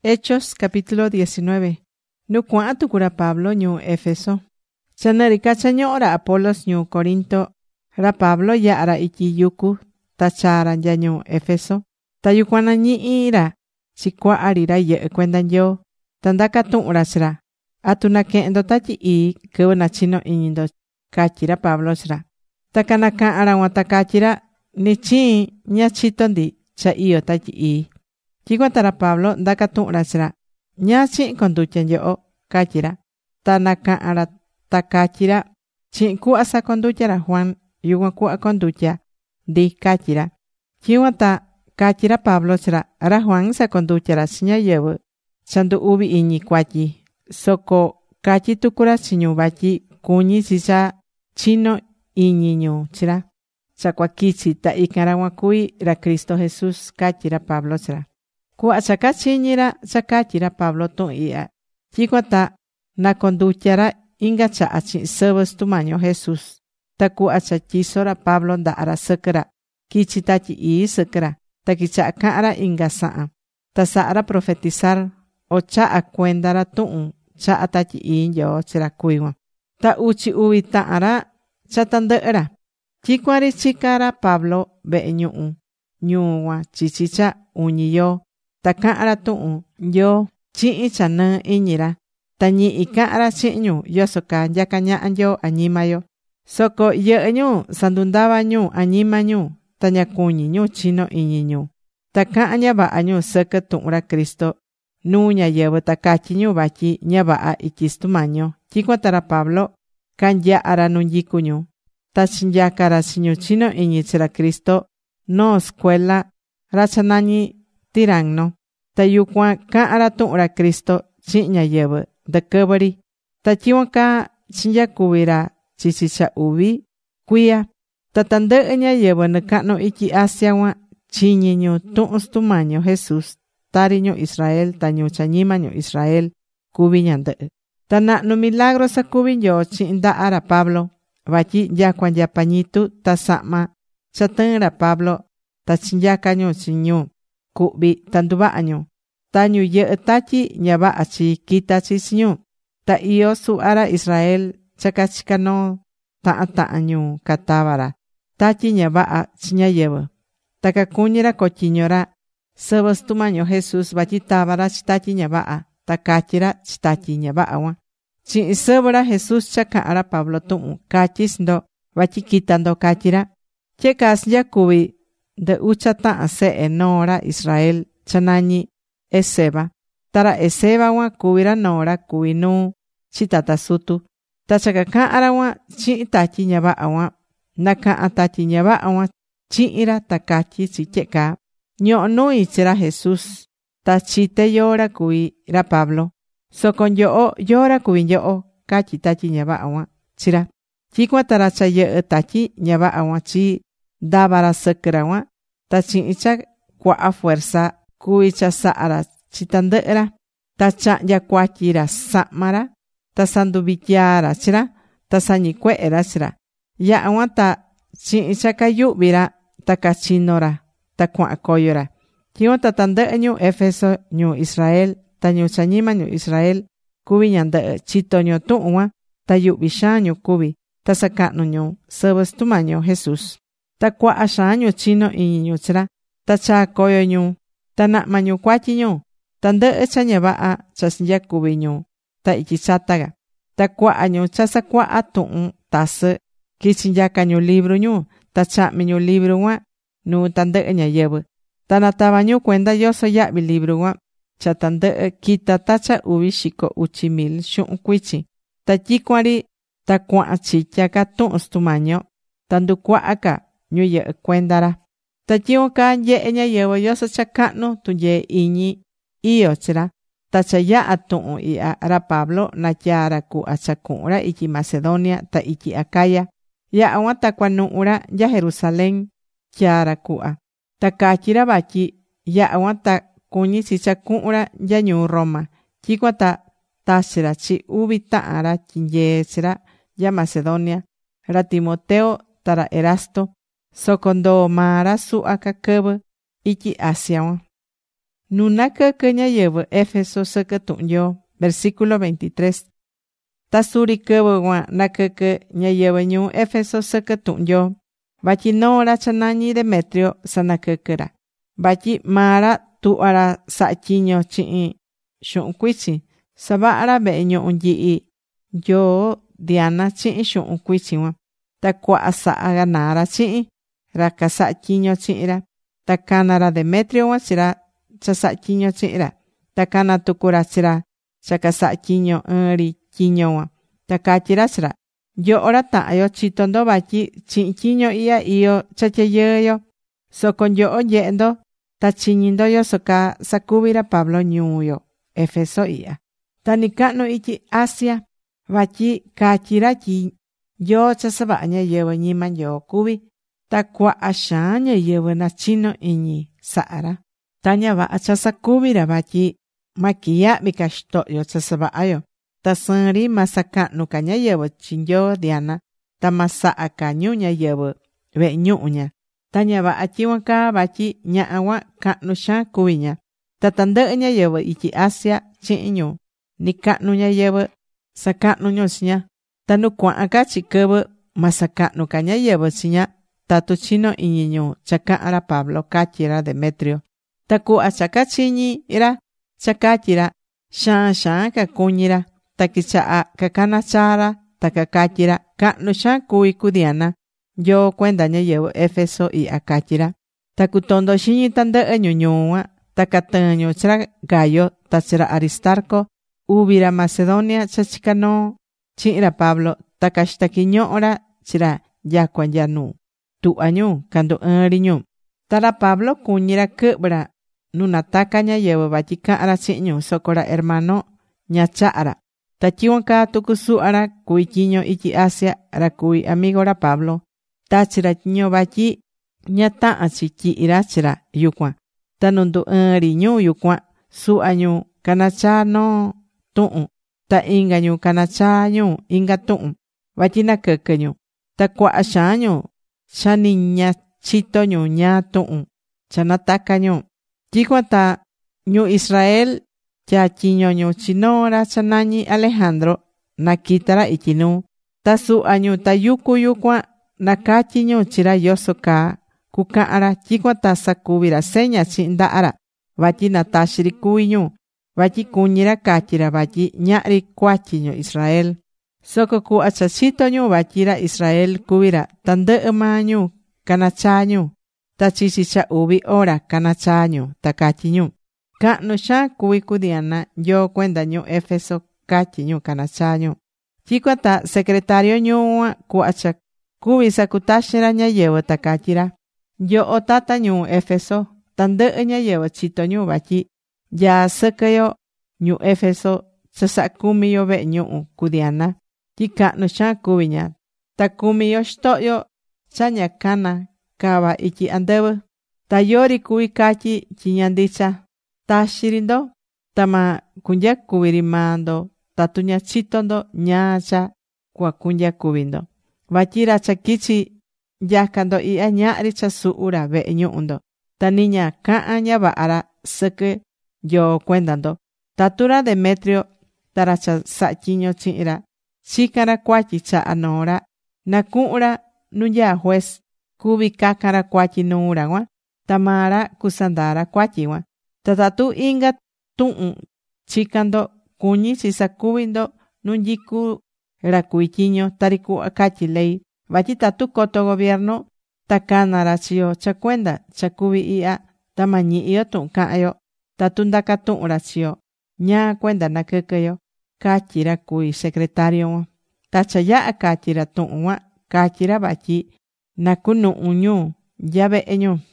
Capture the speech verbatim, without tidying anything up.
Hechos capítulo diecinueve. Nukua'a tukura Pablo ñuu Éfeso. Chanari kachaño'o ra Apolos ñuu Corinto. Ra Pablo ya'a ra ityi yuku ta chaa ra nya ñuu Éfeso. Ta yukuan nañi'i ra chikua'a ri ra yɨ'ɨ kuenda Nyoo. Ta ndaka tu'un ra chi ra: ―¿Atu nake'en ndo Tatyi Ii kɨvɨ nachino iñi ndo? ―catyí ra Pablo chi ra. Ta canaca'an ra cuan ta catyí ra: ―Ni chiin ña chito ndi cha iyó Tatyi Ii. Tyicuan ta ra Pablo ndaca tuhun ra chi ra: ―¿Ñáá chihin condutya nyoho? ―catyí ra. Ta nacahan ra ta catyí ra: ―Chihin cuhva sacondutya ra Juan, yucuan cuhva condutya ndi ―catyí ra. Tyicuan ta catyí ra Pablo chi ra: ―Ra Juan sacondutya ra chi ñáyɨvɨ cha ndu uvi iñi cuatyi. Soco catyí tucu ra chi ñu vatyi cuñí chi cha chino iñi ñu chi ra cha cua quichi ta ican ra cuan cuví ra Cristo Jesús ―catyí ra Pablo chi ra. Cuhva cha cachiñi ra cha catyí ra Pablo tuhun ihya, tyicuan ta nacondutya ra inga chaha chihin sɨvɨ Sutu Mañi yo Jesús. Ta cuhva cha tyiso ra Pablo ndaha ra sɨquɨ ra, quichi Tatyi Ii sɨquɨ ra. Ta quichaha cahan ra inga sahan. Ta saha ra profetizar o chaha cuenda ra tuhun chaha Tatyi Ii Nyoo chi ra cuví cuan. Ta uchi uvi tahan ra cha tandɨhɨ ra. Tyicuan ri chica ra Pablo vehe ñuhu ñuu cuan chichi cha uñi yoo. Ta cahan ra tuhun Nyoo chihin cha nɨɨ iñi ra. Ta ñihi cahan ra chihin ñu yoso caa nyaca ñaha Nyoo añima yo. Soco yɨhɨ ñu sandundava ñu añima ñu ta ña cuñí ñu chino iñi ñu. Ta cahan ña vaha ñu sɨquɨ tuhun ra Cristo nuu ñáyɨvɨ ta catyí ñu vatyi ña vaha ityi Sutu Mañi yo. Tyicuan ta ra Pablo canyaha ra nu nyicu ñu. Ta chinyaca ra chi ñu chino iñi chi ra Cristo noo scuela ra cha nañí Tiranno. Ta yucuan cahan ra tuhun ra Cristo chihin ñáyɨvɨ ndɨquɨvɨ ri. Ta tyicuan caa chinyacuvi ra chichi cha uvi cuiya. Ta tandɨhɨ ñáyɨvɨ nɨcahnu ityi Asia cuan chiñí ñu tuhun Sutu Mañi yo Jesús tari ñu Israel ta ñu cha ñima ñu Israel cuví ñandɨhɨ. Ta nahnu milagro sacuví Nyoo chihin ndaha ra Pablo, vatyi nyacua nya pañitu ta sahma cha tɨɨn ra Pablo ta chinyaca ñu chi ñu cuhvi ta nduvaha ñu. Ta ñu yɨhɨ tatyi ña vaha chi quita chi chi ñu. Ta iyó suhva ra Israel cha cachicá noo tahan tahan ñu catava ra tatyi ña vaha chi ñáyɨvɨ. Ta cacuñí ra cotyiño ra sɨvɨ Sutu Mañi yo Jesús vatyi tava ra chi tatyi ña vaha. Ta catyí ra chi tatyi ña vaha cuan. Chihin sɨvɨ ra Jesús cha cahan ra Pablo tuhun catyí chi ndo vatyi quita ndo catyí ra. Tyehe caa chinyacuvi ndɨ ucha tahan sehe noo ra Israel cha nañí Esceva. Ta ra Esceva cuan cuví ra noo ra cuví nuu chi tata sutu. Ta cha cacahan ra cuan chihin tatyi ña vaha cuan, nacahan tatyi ña vaha cuan chihin ra ta catyí chi tyehe caa: ―Ñohó nui chi ra Jesús. Ta chité yóó ra cuví ra Pablo. Soco nyoho yóó ra cuví nyoho ―catyí tatyi ña vaha cuan chi ra. Tyicuan ta ra cha yɨhɨ tatyi ña vaha cuan chi ndava ra sɨquɨ ra cuan. Ta chihin cha cuaha fuerza cuví cha saha ra chi tandɨhɨ ra. Ta chahnya cuatyi ra sahma ra. Ta sanduvityaa ra chi ra. Ta sañi cuehe ra chi ra. Yaha cuan ta chihin cha cayuhvi ra ta cachino ra ta cuahan coyo ra. Tyicuan ta tandɨhɨ ñu Éfeso ñu Israel ta ñu cha ñima ñu Israel cuví ñandɨhɨ chito ñu tuhun cuan. Ta yuhvi xaan ñu cuví. Ta sacahnu ñu sɨvɨ Sutu Mañi yo Jesús. Ta cuaha xaan ñu chino iñi ñu chi ra. Ta chaa coyo ñu. Ta nahma ñu cuatyi ñu. Tandɨhɨ cha ña vaha cha chinyacuvi ñu ta ityi chata ca. Ta cuaha ñu cha sacuaha tuhun tasɨ quichi nyaca ñu libru ñu. Ta chahmi ñu libru cuan nuu tandɨhɨ ñáyɨvɨ. Ta natava ñu cuenda yoso yahvi libru cuan cha tandɨhɨ quita ta cha uvi xico uchi mil xuhun cuichin. Ta tyicuan ri ta cuahan chitya ca tuhun Sutu Mañi yo. Ta nducuaha ca ñu yɨhɨ cuenda ra. Ta tyicuan caa nyehe ñáyɨvɨ yoso cha cahnu tunyee iñi iyó chi ra. Ta cha yaha tuhun ihya ra Pablo natyaa ra cuhva cha cuhun ra ityi Macedonia ta ityi Acaya. Yaha cuan ta cuanuhu ra nya Jerusalén tyaa ra cuhva. Ta catyí ra vatyi yaha cuan ta cuñí chi cha cuhun ra nya ñuu Roma. Tyicuan ta tachi ra chi uvi tahan ra tyinyee chi ra nya Macedonia, ra Timoteo ta ra Erasto. Soco ndoo maa ra suhva ca quɨvɨ ityi Asia cuan. Nuna keke ñayeve Éfeso seke tu'nyo. Versículo veintitrés. Ta suri keve guan na keke ñayeve ñuu Éfeso seke tu'nyo. Vatyi noora cha nañi Demetrio sana kekera. Vatyi maara tu'ara sa'a tyiño chi'in xu'un kuichin. Sava'ara ve'e ñu'u nyi'i Nyoo Diana chi'in xu'un kuichin guan. Ta kua'a sa'a ganara chi'in ra kasa'a tyiño chi'in ra. Ta kana ra Demetrio guan chira cha sa'a tyiño chi'in ra. Ta kana tuku ra chira cha kasa'a tyiño ɨɨn ri tyiño guan. Ta catyi ra chira: yo'o ra ta'an yo chito ndo vatyi chi'in tyiño ihya iyo cha tyayɨɨ yo. Soco nyo'o nyehe ndo ta chiñi ndo yoso caa sacuvi ra Pablo ñuu yo Éfeso ihya. Ta nicahnu ityi Asia vatyi catyi ra tyi Nyoo cha sava'a ñayɨvɨ ñima Nyoo cuví. Ta cuaha xaan ñayɨvɨ nachino iñi sa'a ra. Ta ña vaha cha sacuvi ra vatyi ma quiyahvi ca xitohyo cha sava'a yo. Ta sɨɨn ri ma sacahnu ca ñayɨvɨ chi Nyoo Diana. Ta ma saha ca ñu ñayɨvɨ ve'e ñuhu ña. Ta ña vaha tyicuan caa vatyi ñaha cuan cahnu xaan cuví ña. Ta tandɨhɨ ñayɨvɨ ityi Asia chihin ñu nicahnu ñayɨvɨ sacahnu ñu chi ña. Ta nu cuahan ca chi quɨvɨ ma sacahnu ca ñayɨvɨ chi ña tatu chino iñi ñu cha cahan ra Pablo, catyi ra Demetrio. Ta cuhva cha cachiñi ra cha catyi ra, xaan xaan ca cuñi ra. Ta quichaha cacana chaa ra ta cacatyi ra: cahnu xaan cuví cu Diana, Nyoo cuenda ñayɨvɨ Éfeso ihya, catyi ra. Ta cutondo xiñi tandɨhɨ ñu ñuu cuan. Ta catɨɨn ñu chi ra Gayo ta chi ra Aristarco, uvi ra Macedonia cha chicá noo chihin ra Pablo. Ta caxtaqui ñoho ra chi ra nyacua nya nu tuhva ñu candu ɨɨn ri ñu. Ta ra Pablo cuñí ra quɨhvɨ ra nu nataca ñayɨvɨ vatyi cahan ra chihin ñu, soco ra hermano ña chaha ra. Ta tyicuan caa tucu suhva ra cuví tyiño ityi Asia, ra cuví amigo ra Pablo, tachi ra tyiño vatyi ña tahan chi tyihi ra chi ra yucuan. Ta nu ndu ɨɨn ri ñu yucuan, suhva ñu canachaa noo tuhun, ta inga ñu canachaa ñu inga tuhun, vatyi naquɨquɨ ñu. Ta cuaha xaan ñu cha ni ña chito ñu ñaa tuhun cha nataca ñu. Tyicuan ta ñu Israel tyaa tyiño ñu chi noo ra cha nañi Alejandro naquita ra ityi nuu. Ta suhva ñu ta yucu yucuan nacatyi ñu chi ra yoso caa cucahan ra. Tyicuan ta sacuvi ra seña chihin ndaha ra vatyi nataxi ri cuví ñu. Vatyi cuñí ra catyi ra vatyi ñahri cuatyi ñu Israel. Soco cuhva cha chito ñu vatyi ra Israel cuví ra, tandɨhɨ maa ñu canachaa ñu. Ta chichi cha uvi hora canachaa ñu ta catyi ñu: cahnu xaan cuví cu Diana, Nyoo cuenda ñu Éfeso, catyi ñu canachaa ñu. Tyicuan ta secretario ñuu cuan cuhva cha cuvi sacutaxin ra ñayɨvɨ ta catyi ra: nyoho tata ñuu Éfeso, tandɨhɨ ñayɨvɨ chito ñu vatyi nyaa sɨquɨ yo ñu Éfeso cha saha cumi yo vehe ñuhu cu Diana, tyi cahnu xaan cuví ña. Ta cumi yo xitohyo cha ña cana cava ityi andɨvɨ. Ta yori cuví catyi tyi ña ndicha. Taxi ri ndo ta ma cunyacuvi ri maa ndo tatu ña chito ndo ñaa cha cua cunyacuvi ndo. Vatyi ra cha quichi nyaca ndo ihya ñahri cha suhu ra vehe ñuhu ndo. Ta ni ña cahan ña vaha ra sɨquɨ Nyoo cuenda ndo. Tatu ra Demetrio ta ra cha saha tyiño chihin ra chican ra cuatyi chaha noo ra, na cuhun ra nu nyaa juez cuvi cacan ra cuatyi nuu ra cuan. Ta maa ra cusandaa ra cuatyi cuan. Ta tatu inga tuhun chican ndo cuñí chi sacuvi ndo nu nyicu ra cuví tyiño tari cuhva catyi ley. Vatyi tatu coto gobierno ta cana ra chi yo cha cuenda cha cuví ihya, ta ma ñihi yo tuhun cahan yo. Tatu ndaca tuhun ra chi yo ñaa cuenda naquɨquɨ yo, catyi ra cuví secretario cuan. Ta cha yaha catyi ra tuhun cuan, catyi ra vatyi na cunuhu ñu nya vehe ñu.